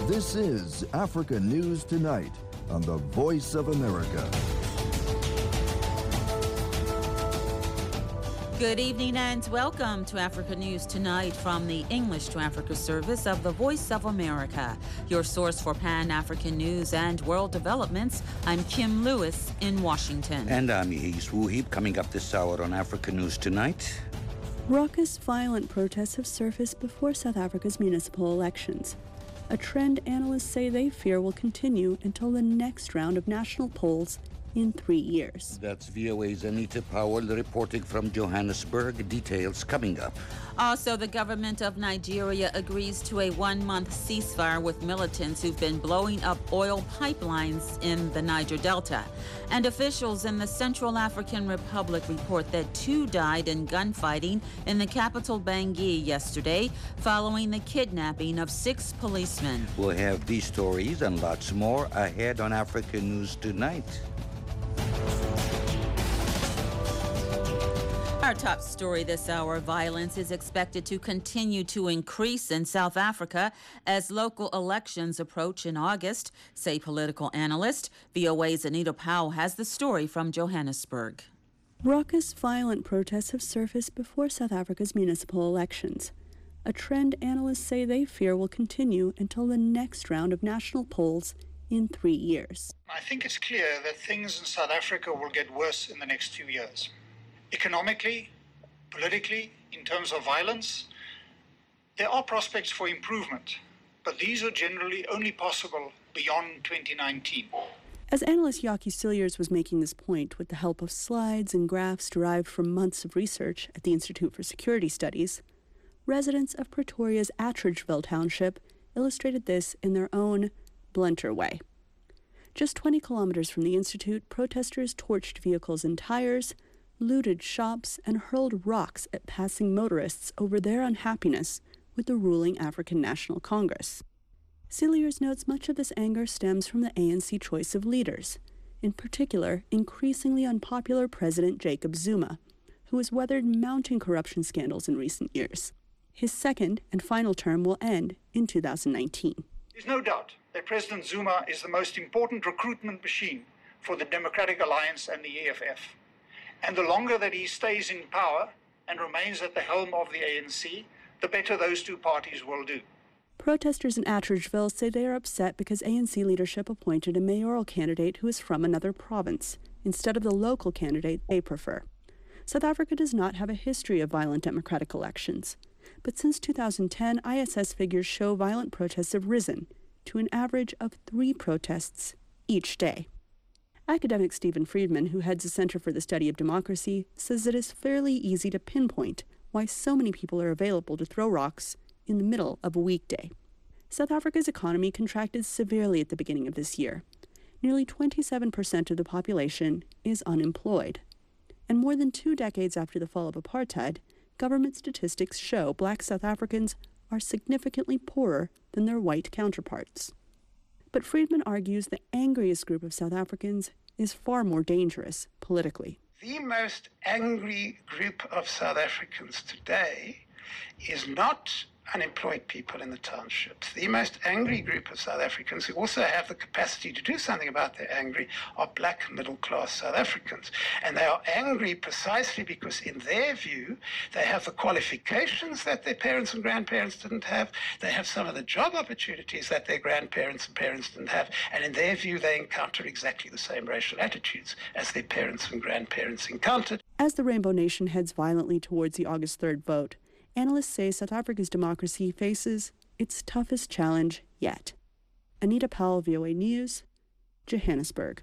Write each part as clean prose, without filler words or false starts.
This is Africa News Tonight on the Voice of America. Good evening and welcome to Africa News Tonight from the English to Africa service of the Voice of America. Your source for Pan-African news and world developments. I'm Kim Lewis in Washington. And I'm Yehis Wuhib. Coming up this hour on Africa News Tonight. Raucous, violent protests have surfaced before South Africa's municipal elections. A trend analysts say they fear will continue until the next round of national polls in 3 years. That's VOA's Anita Powell reporting from Johannesburg. Details coming up. Also, the government of Nigeria agrees to a 1-month ceasefire with militants who've been blowing up oil pipelines in the Niger Delta. And officials in the Central African Republic report that 2 died in gunfighting in the capital Bangui yesterday following the kidnapping of 6 policemen. We'll have these stories and lots more ahead on Africa News Tonight. Our top story this hour, violence is expected to continue to increase in South Africa as local elections approach in August, say political analyst. VOA's Anita Powell has the story from Johannesburg. Raucous, violent protests have surfaced before South Africa's municipal elections. A trend analysts say they fear will continue until the next round of national polls in 3 years. I think it's clear that things in South Africa will get worse in the next 2 years. Economically, politically, in terms of violence, there are prospects for improvement, but these are generally only possible beyond 2019. As analyst Yaki Cilliers was making this point with the help of slides and graphs derived from months of research at the Institute for Security Studies, residents of Pretoria's Attridgeville Township illustrated this in their own blunter way. Just 20 kilometers from the Institute, protesters torched vehicles and tires, looted shops, and hurled rocks at passing motorists over their unhappiness with the ruling African National Congress. Cilliers notes much of this anger stems from the ANC choice of leaders, in particular, increasingly unpopular President Jacob Zuma, who has weathered mounting corruption scandals in recent years. His second and final term will end in 2019. There's no doubt that President Zuma is the most important recruitment machine for the Democratic Alliance and the EFF. And the longer that he stays in power and remains at the helm of the ANC, the better those two parties will do. Protesters in Attridgeville say they are upset because ANC leadership appointed a mayoral candidate who is from another province, instead of the local candidate they prefer. South Africa does not have a history of violent democratic elections, but since 2010, ISS figures show violent protests have risen to an average of 3 protests each day. Academic Stephen Friedman, who heads the Center for the Study of Democracy, says it is fairly easy to pinpoint why so many people are available to throw rocks in the middle of a weekday. South Africa's economy contracted severely at the beginning of this year. Nearly 27% of the population is unemployed. And more than 2 decades after the fall of apartheid, government statistics show Black South Africans are significantly poorer than their white counterparts. But Friedman argues the angriest group of South Africans is far more dangerous politically. The most angry group of South Africans today is not unemployed people in the townships. The most angry group of South Africans who also have the capacity to do something about their anger are black middle-class South Africans. And they are angry precisely because, in their view, they have the qualifications that their parents and grandparents didn't have. They have some of the job opportunities that their grandparents and parents didn't have. And in their view, they encounter exactly the same racial attitudes as their parents and grandparents encountered. As the Rainbow Nation heads violently towards the August 3rd vote, analysts say South Africa's democracy faces its toughest challenge yet. Anita Powell, VOA News, Johannesburg.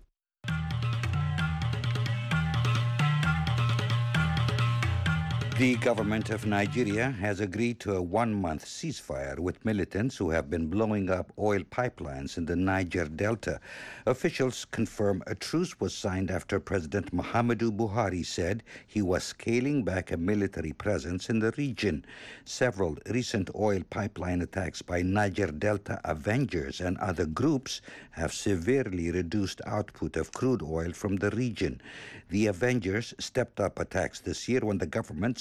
The government of Nigeria has agreed to a 1-month ceasefire with militants who have been blowing up oil pipelines in the Niger Delta. Officials confirm a truce was signed after President Muhammadu Buhari said he was scaling back a military presence in the region. Several recent oil pipeline attacks by Niger Delta Avengers and other groups have severely reduced output of crude oil from the region. The Avengers stepped up attacks this year when the government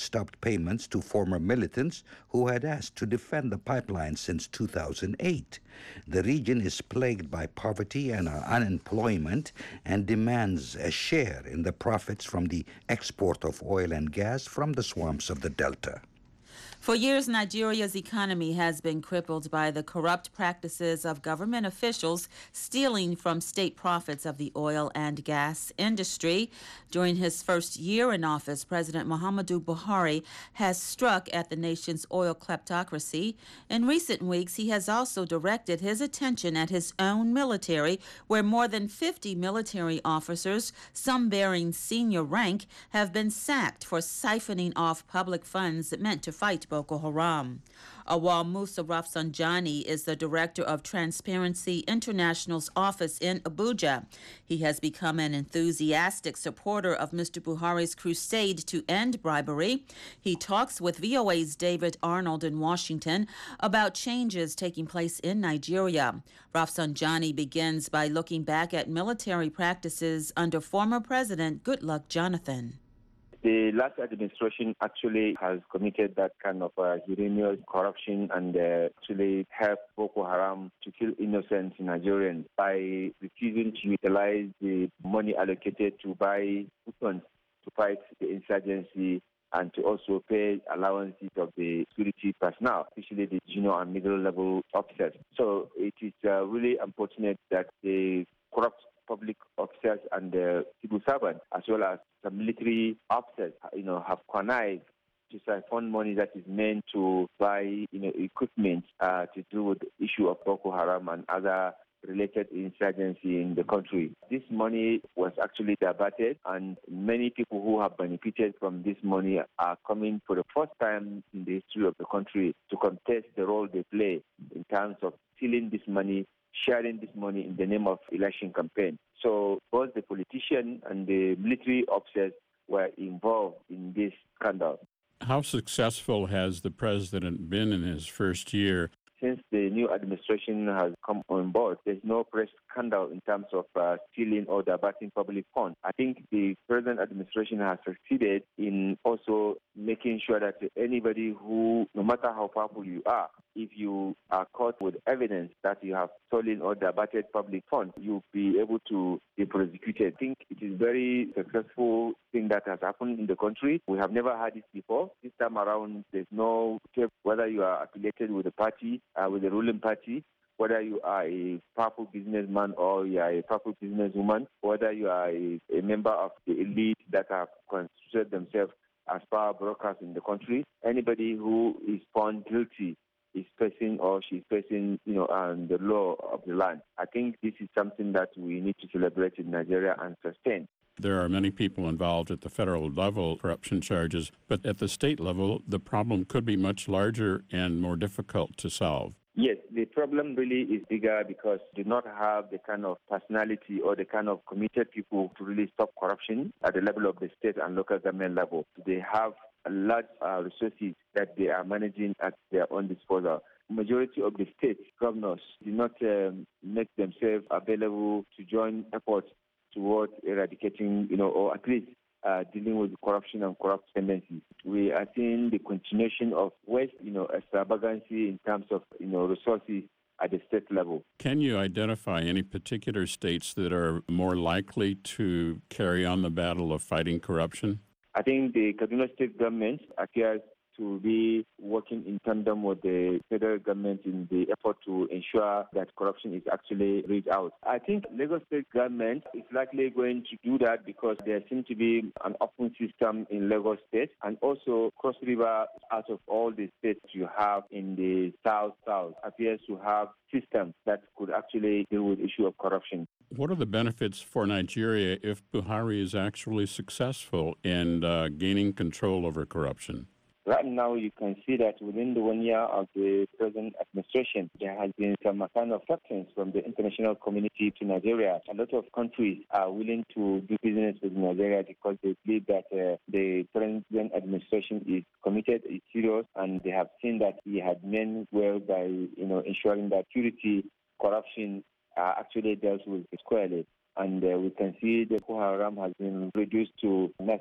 stopped payments to former militants who had asked to defend the pipeline since 2008. The region is plagued by poverty and unemployment and demands a share in the profits from the export of oil and gas from the swamps of the Delta. For years, Nigeria's economy has been crippled by the corrupt practices of government officials stealing from state profits of the oil and gas industry. During his first year in office, President Muhammadu Buhari has struck at the nation's oil kleptocracy. In recent weeks, he has also directed his attention at his own military, where more than 50 military officers, some bearing senior rank, have been sacked for siphoning off public funds meant to fight Boko Haram. Awal Musa Rafsanjani is the director of Transparency International's office in Abuja. He has become an enthusiastic supporter of Mr. Buhari's crusade to end bribery. He talks with VOA's David Arnold in Washington about changes taking place in Nigeria. Rafsanjani begins by looking back at military practices under former President Goodluck Jonathan. The last administration actually has committed that kind of heinous corruption and actually helped Boko Haram to kill innocent Nigerians by refusing to utilize the money allocated to buy weapons to fight the insurgency and to also pay allowances of the security personnel, especially the junior and middle level officers. So it is really unfortunate that the corrupt public officers and the civil servants, as well as the military officers, have connived to siphon money that is meant to buy, equipment to do with the issue of Boko Haram and other related insurgency in the country. This money was actually diverted, and many people who have benefited from this money are coming for the first time in the history of the country to contest the role they play in terms of stealing this money, sharing this money in the name of election campaign. So both the politician and the military officers were involved in this scandal. How successful has the president been in his first year? Since the new administration has come on board, there's no press scandal in terms of stealing or diverting public funds. I think the present administration has succeeded in also making sure that anybody who, no matter how powerful you are, if you are caught with evidence that you have stolen or diverted public funds, you'll be able to be prosecuted. I think it is a very successful thing that has happened in the country. We have never had it before. This time around, there's no care whether you are affiliated with a party, with the ruling party, whether you are a powerful businessman or you are a powerful businesswoman, whether you are a member of the elite that have constituted themselves as power brokers in the country. Anybody who is found guilty is facing or she's facing, the law of the land. I think this is something that we need to celebrate in Nigeria and sustain. There are many people involved at the federal level, corruption charges, but at the state level, the problem could be much larger and more difficult to solve. Yes, the problem really is bigger because they do not have the kind of personality or the kind of committed people to really stop corruption at the level of the state and local government level. They have large resources that they are managing at their own disposal. Majority of the state governors do not make themselves available to join efforts towards eradicating, or at least dealing with corruption and corrupt tendencies. We are seeing the continuation of waste, extravagancy in terms of, resources at the state level. Can you identify any particular states that are more likely to carry on the battle of fighting corruption? I think the Kaduna State government appears to be working in tandem with the federal government in the effort to ensure that corruption is actually reached out. I think Lagos State government is likely going to do that because there seems to be an open system in Lagos State, and also Cross River, out of all the states you have in the south appears to have systems that could actually deal with the issue of corruption. What are the benefits for Nigeria if Buhari is actually successful in gaining control over corruption? Right now, you can see that within the 1 year of the present administration, there has been some kind of acceptance from the international community to Nigeria. A lot of countries are willing to do business with Nigeria because they believe that the present administration is committed, is serious, and they have seen that he had meant well by ensuring that security, corruption actually dealt with squarely. And we can see that Boko Haram has been reduced to nothing.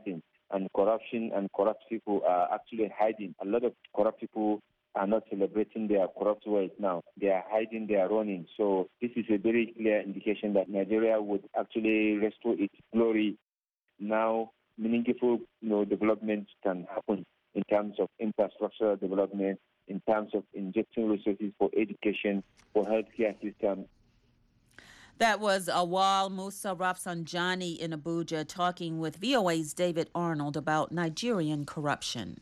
and corruption and corrupt people are actually hiding. A lot of corrupt people are not celebrating their corrupt ways now. They are hiding, they are running. So this is a very clear indication that Nigeria would actually restore its glory. Now, meaningful development can happen in terms of infrastructure development, in terms of injecting resources for education, for healthcare system. That was Awal Musa Rafsanjani in Abuja talking with VOA's David Arnold about Nigerian corruption.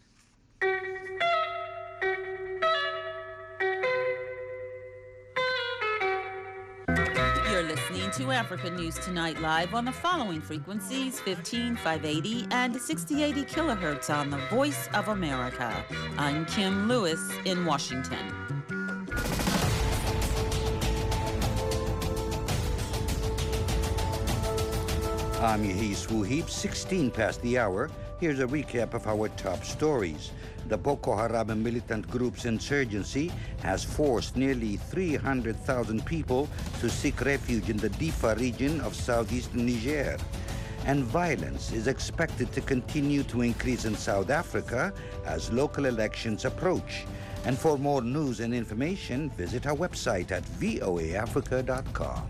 You're listening to Africa News Tonight live on the following frequencies: 15,580 and 6080 kilohertz on the Voice of America. I'm Kim Lewis in Washington. I'm Yehis Wuhib, 16 past the hour. Here's a recap of our top stories. The Boko Haram militant group's insurgency has forced nearly 300,000 people to seek refuge in the Difa region of southeastern Niger. And violence is expected to continue to increase in South Africa as local elections approach. And for more news and information, visit our website at voaafrica.com.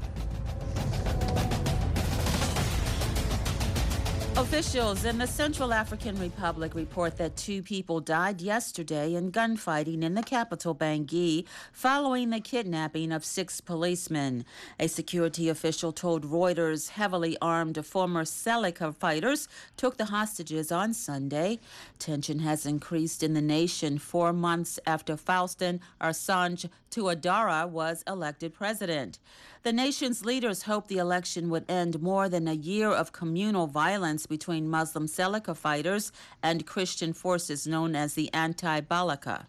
Officials in the Central African Republic report that 2 people died yesterday in gunfighting in the capital, Bangui, following the kidnapping of 6 policemen. A security official told Reuters heavily armed former Seleka fighters took the hostages on Sunday. Tension has increased in the nation 4 months after Faustin Archange Touadéra was elected president. The nation's leaders hoped the election would end more than a year of communal violence between Muslim Seleka fighters and Christian forces known as the Anti-Balaka.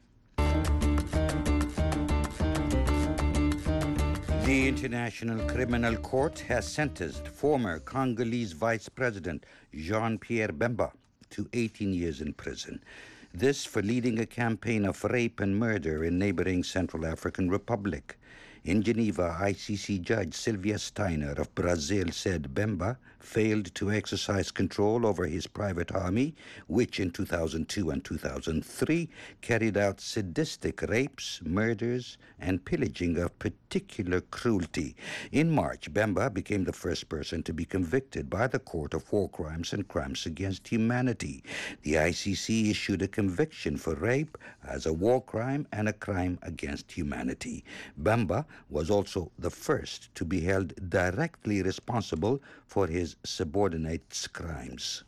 The International Criminal Court has sentenced former Congolese Vice President Jean-Pierre Bemba to 18 years in prison. This for leading a campaign of rape and murder in neighboring Central African Republic. In Geneva, ICC Judge Sylvia Steiner of Brazil said Bemba failed to exercise control over his private army, which in 2002 and 2003 carried out sadistic rapes, murders, and pillaging of particular cruelty. In March, Bemba became the first person to be convicted by the Court of War Crimes and Crimes Against Humanity. The ICC issued a conviction for rape as a war crime and a crime against humanity. Bemba was also the first to be held directly responsible for his subordinates' crimes.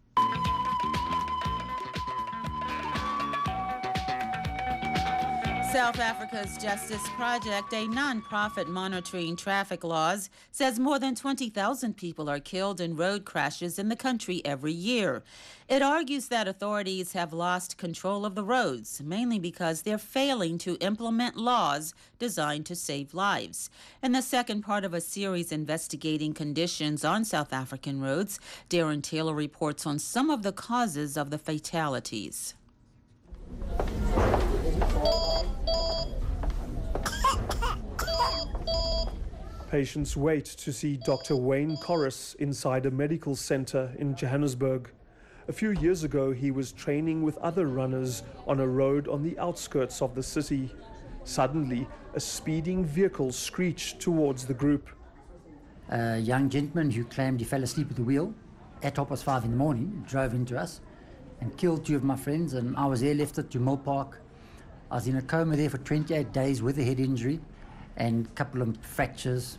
South Africa's Justice Project, a non-profit monitoring traffic laws, says more than 20,000 people are killed in road crashes in the country every year. It argues that authorities have lost control of the roads, mainly because they're failing to implement laws designed to save lives. In the second part of a series investigating conditions on South African roads, Darren Taylor reports on some of the causes of the fatalities. Patients wait to see Dr. Wayne Corris inside a medical center in Johannesburg. A few years ago, he was training with other runners on a road on the outskirts of the city. Suddenly, a speeding vehicle screeched towards the group. A young gentleman who claimed he fell asleep at the wheel at 5:30 in the morning drove into us and killed 2 of my friends, and I was airlifted to Mill Park. I was in a coma there for 28 days with a head injury and a couple of fractures.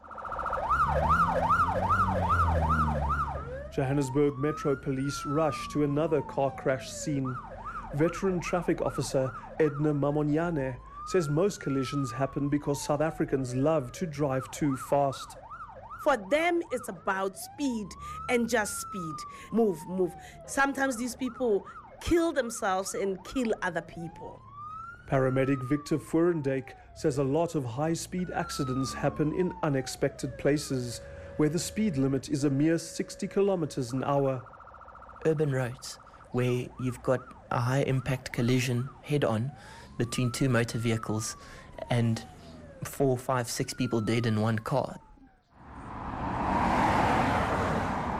Johannesburg Metro Police rushed to another car crash scene. Veteran traffic officer Edna Mamonyane says most collisions happen because South Africans love to drive too fast. For them, it's about speed and just speed. Move. Sometimes these people kill themselves and kill other people. Paramedic Victor Furendijk says a lot of high-speed accidents happen in unexpected places, where the speed limit is a mere 60 kilometers an hour. Urban roads, where you've got a high-impact collision head-on between 2 motor vehicles and 4, 5, 6 people dead in one car.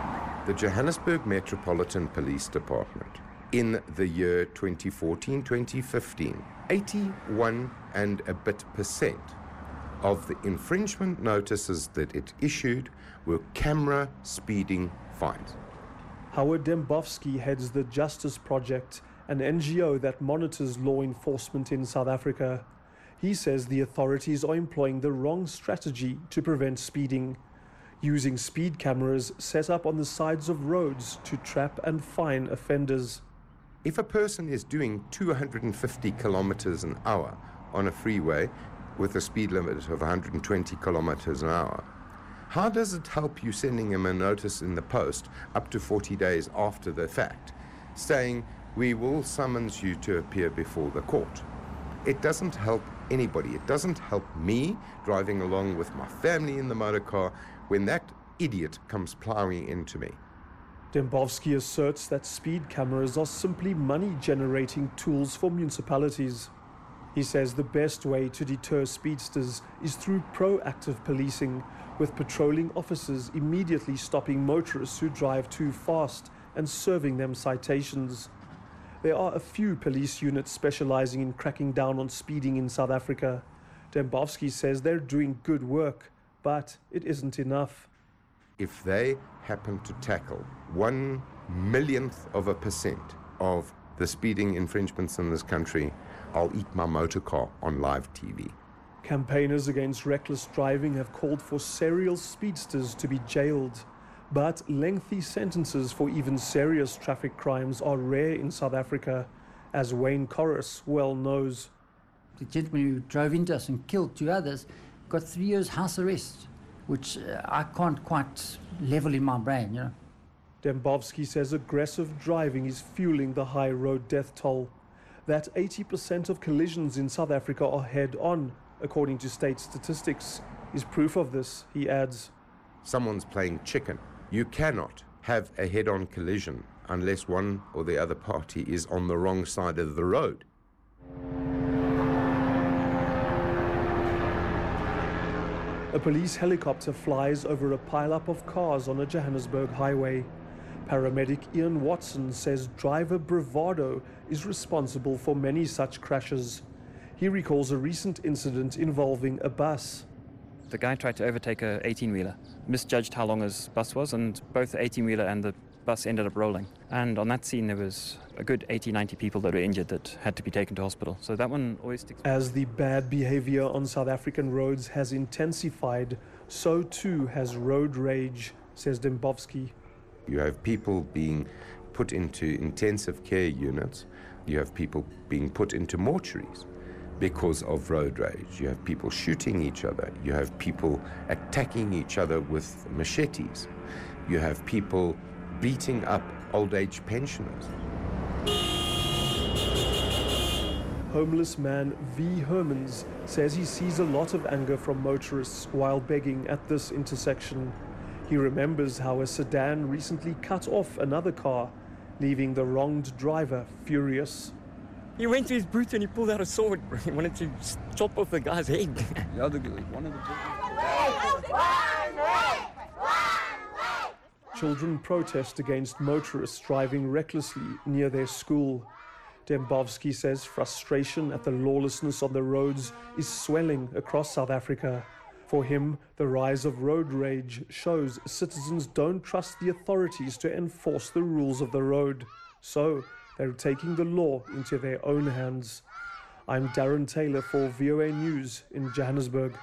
The Johannesburg Metropolitan Police Department, in the year 2014-2015, 81 and a bit % of the infringement notices that it issued were camera speeding fines. Howard Dembowski heads the Justice Project, an NGO that monitors law enforcement in South Africa. He says the authorities are employing the wrong strategy to prevent speeding, using speed cameras set up on the sides of roads to trap and fine offenders. If a person is doing 250 kilometers an hour on a freeway with a speed limit of 120 kilometers an hour, how does it help you sending him a notice in the post up to 40 days after the fact, saying, we will summons you to appear before the court? It doesn't help anybody. It doesn't help me driving along with my family in the motor car when that idiot comes plowing into me. Dembowski asserts that speed cameras are simply money-generating tools for municipalities. He says the best way to deter speedsters is through proactive policing, with patrolling officers immediately stopping motorists who drive too fast and serving them citations. There are a few police units specializing in cracking down on speeding in South Africa. Dembowski says they're doing good work, but it isn't enough. If they happen to tackle 1/1,000,000% of the speeding infringements in this country, I'll eat my motor car on live TV. Campaigners against reckless driving have called for serial speedsters to be jailed. But lengthy sentences for even serious traffic crimes are rare in South Africa, as Wayne Corris well knows. The gentleman who drove into us and killed 2 others got 3 years house arrest, which I can't quite level in my brain, you know. Dembowski says aggressive driving is fueling the high road death toll. That 80% of collisions in South Africa are head-on, according to state statistics, is proof of this, he adds. Someone's playing chicken. You cannot have a head-on collision unless one or the other party is on the wrong side of the road. A police helicopter flies over a pileup of cars on a Johannesburg highway. Paramedic Ian Watson says driver bravado is responsible for many such crashes. He recalls a recent incident involving a bus. The guy tried to overtake a 18-wheeler, misjudged how long his bus was, and both the 18-wheeler and the bus ended up rolling. And on that scene, there was a good 80-90 people that were injured that had to be taken to hospital. So that one always sticks. As the bad behavior on South African roads has intensified, so too has road rage, says Dembowski. You have people being put into intensive care units. You have people being put into mortuaries because of road rage. You have people shooting each other. You have people attacking each other with machetes. You have people beating up old age pensioners. Homeless man V. Hermans says he sees a lot of anger from motorists while begging at this intersection. He remembers how a sedan recently cut off another car, leaving the wronged driver furious. He went to his booth and he pulled out a sword. He wanted to chop off the guy's head. Children protest against motorists driving recklessly near their school. Dembowski says frustration at the lawlessness on the roads is swelling across South Africa. For him, the rise of road rage shows citizens don't trust the authorities to enforce the rules of the road. So, they're taking the law into their own hands. I'm Darren Taylor for VOA News in Johannesburg.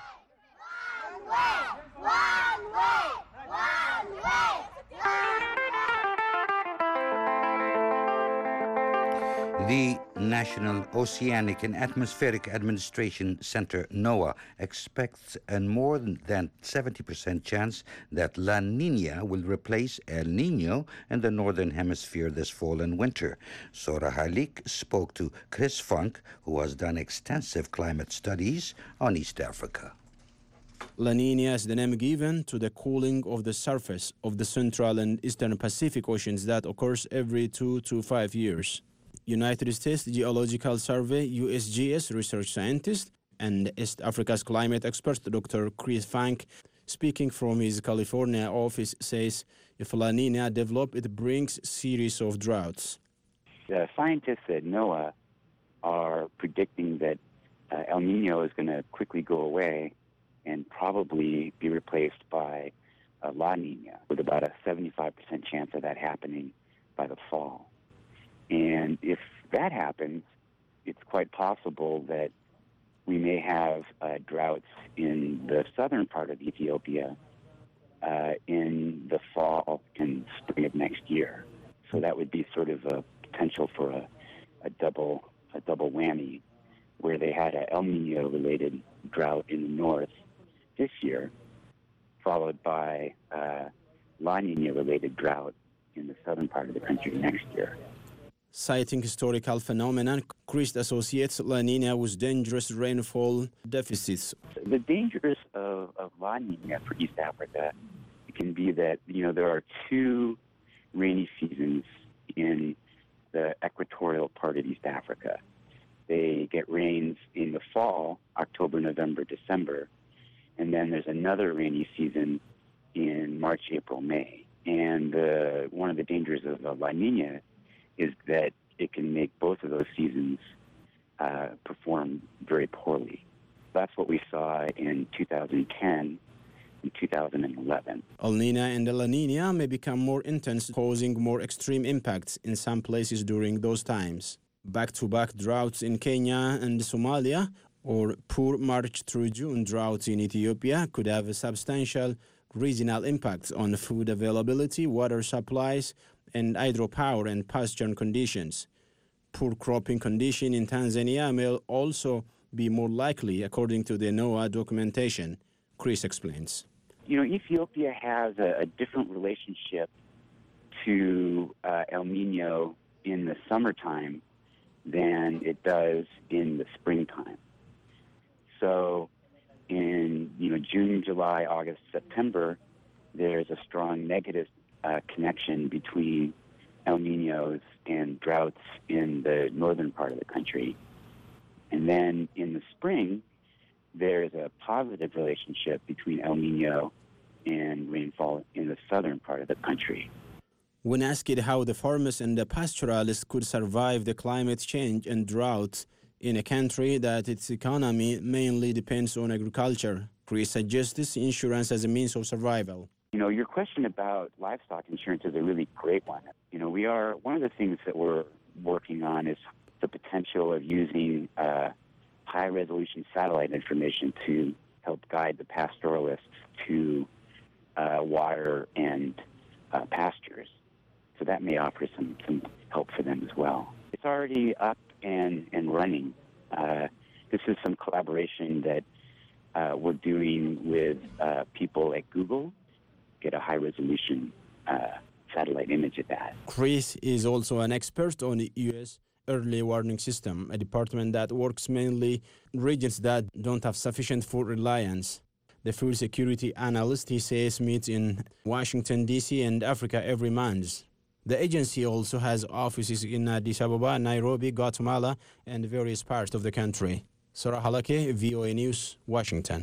The National Oceanic and Atmospheric Administration Center, NOAA, expects a more than 70% chance that La Niña will replace El Niño in the Northern Hemisphere this fall and winter. Sora Halik spoke to Chris Funk, who has done extensive climate studies on East Africa. La Niña is the name given to the cooling of the surface of the Central and Eastern Pacific Oceans that occurs every 2 to 5 years. United States Geological Survey USGS research scientist and East Africa's climate expert Dr. Chris Funk speaking from his California office, says if La Nina develops, it brings series of droughts. The scientists at NOAA are predicting that El Nino is going to quickly go away and probably be replaced by La Nina, with about a 75% chance of that happening by the fall. And if that happens, it's quite possible that we may have droughts in the southern part of Ethiopia in the fall and spring of next year. So that would be sort of a potential for a double whammy, where they had an El Nino-related drought in the north this year, followed by La Nina-related drought in the southern part of the country next year. Citing historical phenomenon, Chris associates La Nina with dangerous rainfall deficits. The dangers of La Nina for East Africa can be that, there are two rainy seasons in the equatorial part of East Africa. They get rains in the fall, October, November, December, and then there's another rainy season in March, April, May. And one of the dangers of La Nina is that it can make both of those seasons perform very poorly. That's what we saw in 2010 and 2011. El Nino and La Nina may become more intense, causing more extreme impacts in some places during those times. Back-to-back droughts in Kenya and Somalia, or poor March through June droughts in Ethiopia, could have a substantial regional impacts on food availability, water supplies, and hydropower and pasture conditions. Poor cropping condition in Tanzania may also be more likely, according to the NOAA documentation. Chris explains. Ethiopia has a different relationship to El Nino in the summertime than it does in the springtime. So in June, July, August, September, there's a strong negative connection between El Ninos and droughts in the northern part of the country. And then in the spring, there's a positive relationship between El Nino and rainfall in the southern part of the country. When asked how the farmers and the pastoralists could survive the climate change and drought in a country that its economy mainly depends on agriculture, Chris suggests insurance as a means of survival. Your question about livestock insurance is a really great one. One of the things that we're working on is the potential of using high-resolution satellite information to help guide the pastoralists to water and pastures. So that may offer some help for them as well. It's already up and running. This is some collaboration that we're doing with people at Google, get a high-resolution satellite image of that. Chris is also an expert on the U.S. Early Warning System, a department that works mainly in regions that don't have sufficient food reliance. The food security analyst, he says, meets in Washington, D.C. and Africa every month. The agency also has offices in Addis Ababa, Nairobi, Guatemala, and various parts of the country. Sarah Halake, VOA News, Washington.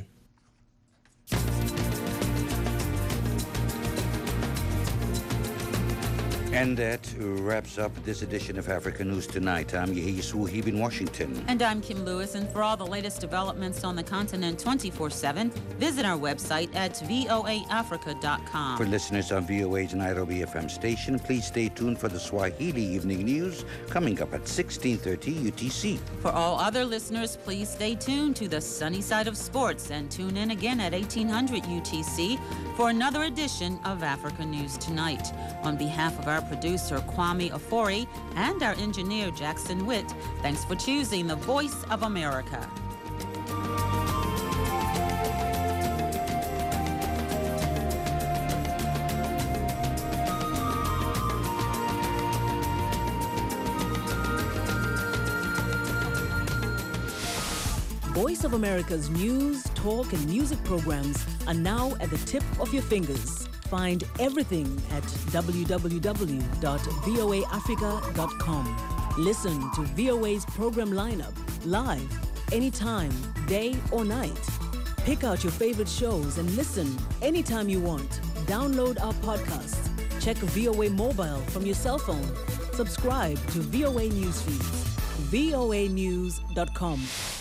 And that wraps up this edition of Africa News Tonight. I'm Yehi Suhib in Washington. And I'm Kim Lewis. And for all the latest developments on the continent 24/7, visit our website at voaafrica.com. For listeners on VOA's Nairobi FM station, please stay tuned for the Swahili Evening News coming up at 16:30 UTC. For all other listeners, please stay tuned to the sunny side of sports and tune in again at 1800 UTC for another edition of Africa News Tonight. On behalf of our producer Kwame Ofori and our engineer Jackson Witt, thanks for choosing the Voice of America. Voice of America's news, talk, and music programs are now at the tip of your fingers. Find everything at www.voaafrica.com. Listen to VOA's program lineup live, anytime, day or night. Pick out your favorite shows and listen anytime you want. Download our podcasts. Check VOA Mobile from your cell phone. Subscribe to VOA Newsfeed. voanews.com.